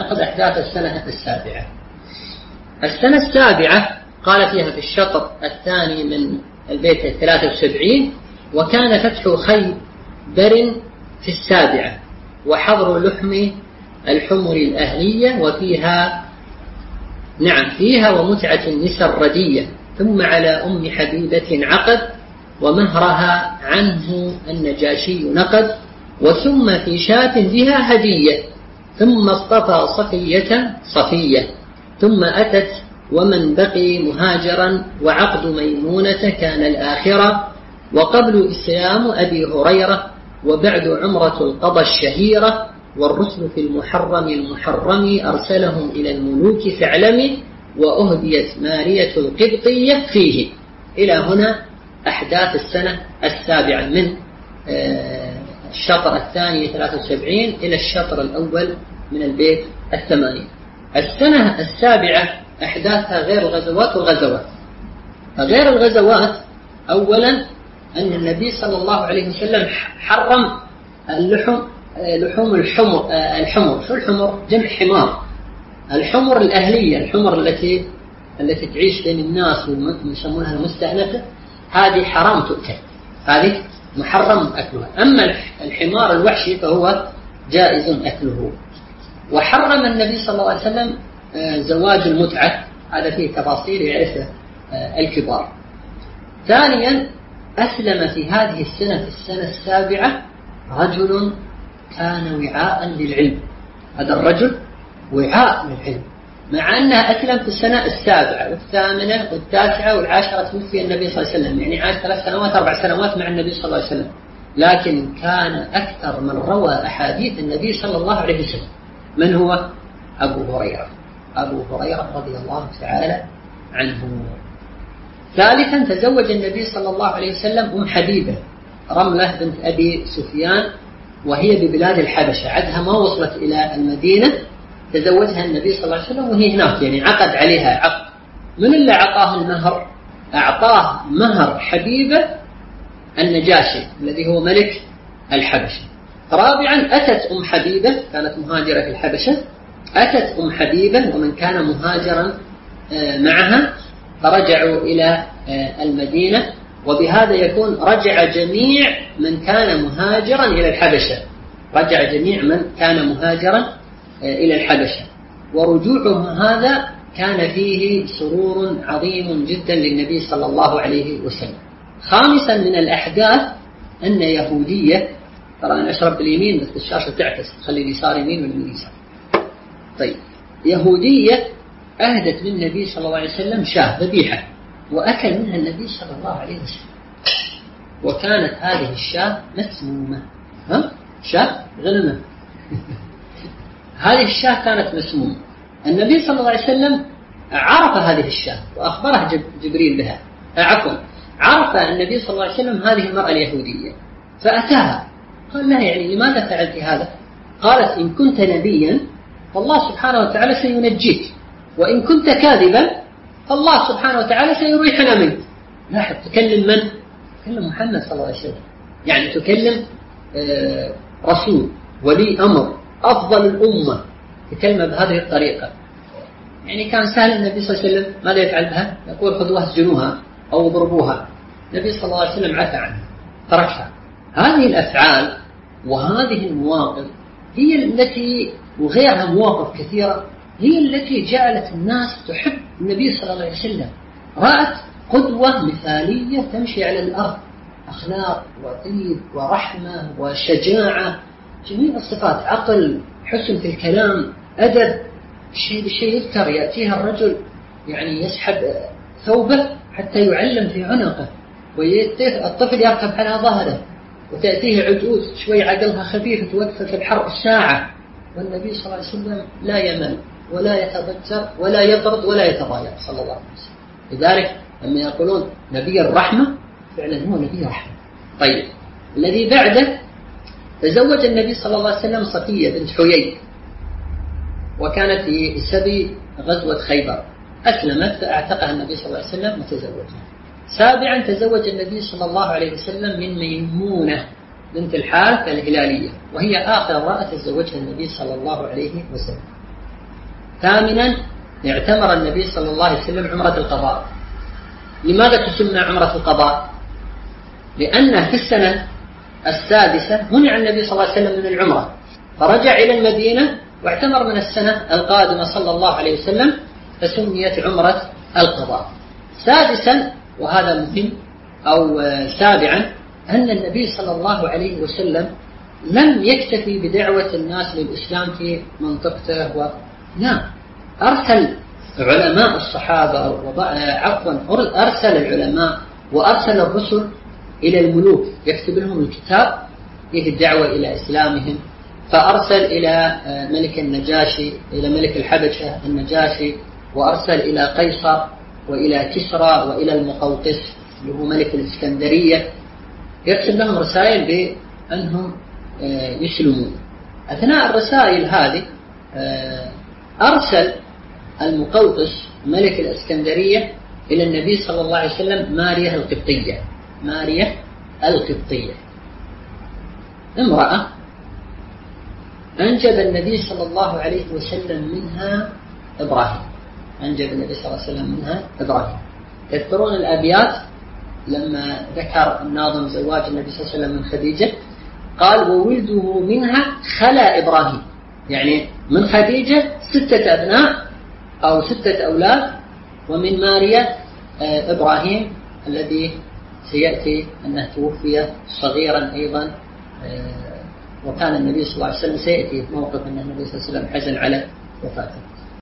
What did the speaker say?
نأخذ أحداث السنة السابعة. السنة السابعة قال فيها في الشطر الثاني من البيت 73: وكان فتح خيبر في السابعة وحظر لحم الحمر الأهلية وفيها فيها ومتعة النساء الردية. ثم على أم حبيبة عقد ومهرها عنه النجاشي نقد وثم في شاة بها هدية. ثم اصطفى صفية ثم أتت ومن بقي مهاجرا وعقد ميمونة كان الآخرة وقبل إسلام أبي هريرة وبعد عمرة القضاء الشهيرة والرسل في المحرم أرسلهم إلى الملوك فاعلمي وأهديت مارية القبطية فيه. إلى هنا أحداث السنة السابعة من الشطر الثاني 73 إلى الشطر الأول من البيت 80. السنة السابعة أحداثها غير الغزوات والغزوات. غير الغزوات أولا أن النبي صلى الله عليه وسلم حرم لحوم الحمر. شو الحمر؟ جمع حمار. الحمر الأهلية، الحمر التي تعيش بين الناس ويسمونها المستأنفة، هذه حرام تؤكل، هذه محرم أكلها. أما الحمار الوحشي فهو جائز أكله. وحرم النبي صلى الله عليه وسلم زواج المتعة، هذا فيه تفاصيل يعرفها الكبار. ثانيا أسلم في هذه السنة، في السنة السابعة، رجل كان وعاء للعلم. هذا الرجل وعاء للعلم، مع أنها أسلم في السنة السابعة والثامنة والتاسعة والعاشرة توفي النبي صلى الله عليه وسلم، يعني عاش 3 سنوات 4 سنوات مع النبي صلى الله عليه وسلم، لكن كان أكثر من روى أحاديث النبي صلى الله عليه وسلم. من هو؟ أبو هريرة رضي الله تعالى عنه. ثالثا تزوج النبي صلى الله عليه وسلم أم حبيبة رملة بنت أبي سفيان، وهي ببلاد الحبشة، عدها ما وصلت إلى المدينة، تزوجها النبي صلى الله عليه وسلم وهي هناك، يعني عقد عليها عقد. من اللي أعطاه المهر؟ أعطاه مهر حبيبة النجاشي الذي هو ملك الحبشة. رابعا أتت أم حبيبة، كانت مهاجرة في الحبشة، أتت أم حبيبة ومن كان مهاجرا معها فرجعوا إلى المدينة، وبهذا يكون رجع جميع من كان مهاجرا إلى الحبشة، رجع جميع من كان مهاجرا إلى الحبشة. ورجوعهم هذا كان فيه سرور عظيم جدا للنبي صلى الله عليه وسلم. خامسا من الأحداث أن يهودية، ترى أنا أشرب باليمين بس الشاشة تعكس، خلي اليسار يمين واليمين يسار. طيب، يهودية أهدت للنبي صلى الله عليه وسلم شاة ذبيحة، وأكل منها النبي صلى الله عليه وسلم، وكانت هذه الشاة مسمومة. شاة غنمة. هذه الشاة كانت مسمومة. النبي صلى الله عليه وسلم عرف هذه الشاة وأخبره جبريل بها، عرف النبي صلى الله عليه وسلم هذه المرأة اليهودية، فأتاها قال لها يعني لماذا فعلت هذا؟ قالت إن كنت نبيا فالله سبحانه وتعالى سينجيك، وإن كنت كاذبا فالله سبحانه وتعالى سيريحنا منك. لاحظ، تكلم من؟ تكلم محمد صلى الله عليه وسلم، يعني تكلم رسول ولي أمر أفضل الأمة، تكلم بهذه الطريقة. يعني كان سهل النبي صلى الله عليه وسلم ماذا يفعل بها؟ يقول خذوها اسجنوها أو اضربوها. النبي صلى الله عليه وسلم عفى عنها، تركها. هذه الأفعال وهذه المواقف هي التي، وغيرها مواقف كثيرة، هي التي جعلت الناس تحب النبي صلى الله عليه وسلم. رأت قدوة مثالية تمشي على الأرض، أخلاق وطيب ورحمة وشجاعة، جميع الصفات، عقل، حسن في الكلام، أدب. الشيء بالشيء يذكر، يأتيها الرجل يعني يسحب ثوبه حتى يعلم في عنقه، والطفل يركب على ظهره، وتأتيه عجوز شوي عقلها خفيف توقف في الحر ساعة، والنبي صلى الله عليه وسلم لا يمل ولا يتضجر ولا يطرد ولا يتضايق صلى الله عليه وسلم. لذلك لما يقولون نبي الرحمة، فعلا هو نبي رحمة. طيب، الذي بعده تزوج النبي صلى الله عليه وسلم صفية بنت حيي، وكانت في سبي غزوة خيبر، أسلمت فأعتقها النبي صلى الله عليه وسلم وتزوجها. سابعا تزوج النبي صلى الله عليه وسلم من ميمونة بنت الحارث الهلالية، وهي آخر امرأة تزوجها النبي صلى الله عليه وسلم. ثامنا اعتمر النبي صلى الله عليه وسلم عمرة القضاء. لماذا تسمى عمرة القضاء؟ لأنه في السنة السادسة منع النبي صلى الله عليه وسلم من العمرة، فرجع إلى المدينة واعتمر من السنة القادمة صلى الله عليه وسلم، فسميت عمرة القضاء. سادسا وهذا مهم أو سابعا أن النبي صلى الله عليه وسلم لم يكتفي بدعوة الناس للإسلام في منطقته نعم، أرسل علماء الصحابة أرسل العلماء وأرسل الرسل إلى الملوك يكتب لهم الكتاب فيه الدعوة إلى إسلامهم، فأرسل إلى ملك النجاشي، إلى ملك الحبشة النجاشي، وأرسل إلى قيصر وإلى كسرى وإلى المقوقس اللي هو ملك الإسكندرية، يكتب لهم رسائل بأنهم يسلمون. أثناء الرسائل هذه أرسل المقوقس ملك الإسكندرية إلى النبي صلى الله عليه وسلم ماريا القبطية. ماريا القبطية امرأة أنجب النبي صلى الله عليه وسلم منها إبراهيم. أنجب النبي صلى الله عليه وسلم منها إبراهيم. تذكرون الأبيات لما ذكر الناظم زواج النبي صلى الله عليه وسلم من خديجة، قال وولده منها خلا إبراهيم، يعني من خديجة 6 أبناء أو 6 أولاد، ومن ماريا إبراهيم الذي سيأتي أنه توفي صغيرا أيضا، وكان النبي صلى الله عليه وسلم سيأتي موقف أن النبي صلى الله عليه وسلم حزن على وفاته.